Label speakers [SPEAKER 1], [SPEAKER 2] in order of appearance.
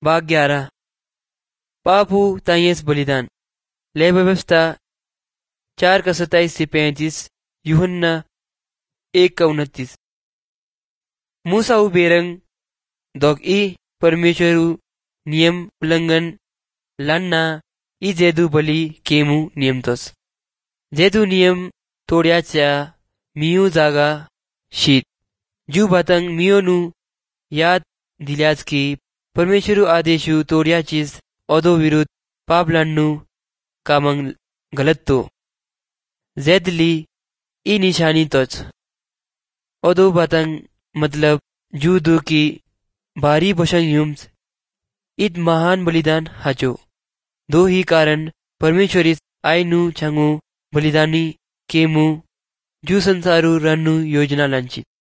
[SPEAKER 1] भाग 11 पापू ताइयस बलिदान ले व्यवस्था 4:27-35 यूहन्ना 1:29 मूसा बेरंग दोग ई परमेश्वरू नियम उल्लंघन लान्ना ई जेदू बली केमू नियमतोस जेदू नियम तोड्याच्या मियू जागा शीत जू भातंग मियोनू याद दिल्याच की परमेश्वरू आदेशू तोड्याचीच ओदो विरुद्ध पाप लान्नू कामंग गलत जेदली ई निशानी तोच ओदो भातंग मतलब जू दू की भारी भोशन युम्स इत महान बलिदान हाचो दो ही कारण परमेश्वरीस आयनू छंगू बलिदानी केमू जू संसारू रन्नू योजना लांची।